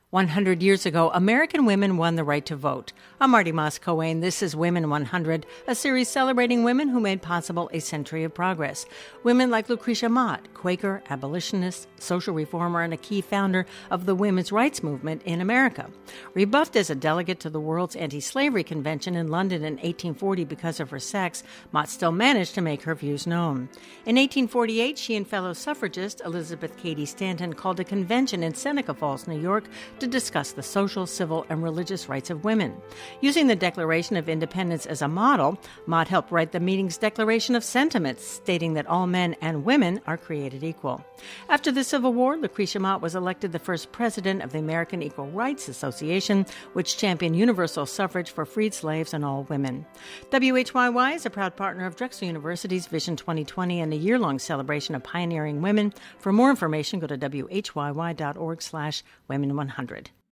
100 years ago, American women won the right to vote. I'm Marty Moss-Coane. This is Women 100, a series celebrating women who made possible a century of progress. Women like Lucretia Mott, Quaker, abolitionist, social reformer, and a key founder of the women's rights movement in America. Rebuffed as a delegate to the World's Anti-Slavery Convention in London in 1840 because of her sex, Mott still managed to make her views known. In 1848, she and fellow suffragist Elizabeth Cady Stanton called a convention in Seneca Falls, New York, to discuss the social, civil, and religious rights of women. Using the Declaration of Independence as a model, Mott helped write the meeting's Declaration of Sentiments, stating that all men and women are created equal. After the Civil War, Lucretia Mott was elected the first president of the American Equal Rights Association, which championed universal suffrage for freed slaves and all women. WHYY is a proud partner of Drexel University's Vision 2020 and a year-long celebration of pioneering women. For more information, go to whyy.org/women100.